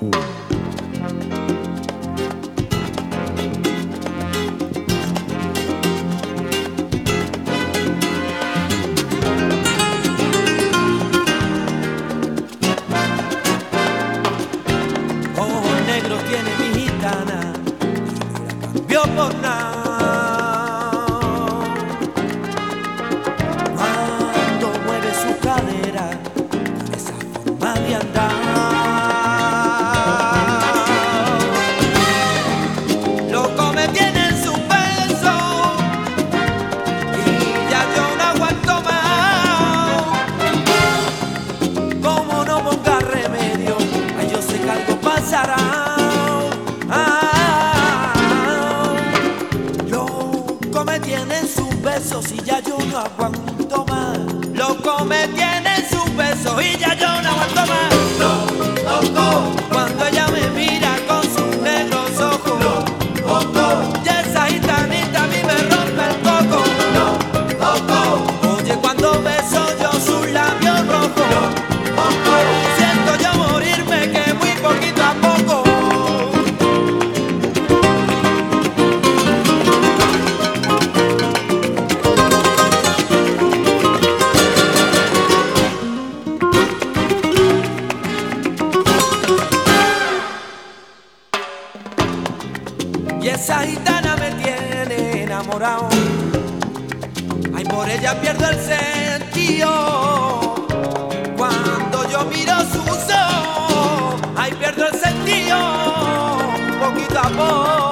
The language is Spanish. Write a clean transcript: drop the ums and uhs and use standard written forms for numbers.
Ojos negros tiene mi gitana, cambió por nada. Cuando mueve su cadera, con esa forma de andar, loco me tiene en su peso y ya yo no aguanto más. Como no ponga remedio, ay, yo sé que algo pasará. Loco me tiene en sus besos y ya yo no aguanto más. Loco me tiene en sus besos y ya yo no aguanto más. Loco, cuando ella me mira con sus negros ojos, loco, y esa gitanita a mí me rompe el coco. Loco, oye, cuando beso yo sus labios rojos, siento yo morirme que muy poquito a poco. Y esa gitana me tiene enamorado, ay, por ella pierdo el sentido. Cuando yo miro sus ojos, ay, pierdo el sentido, poquito a poco.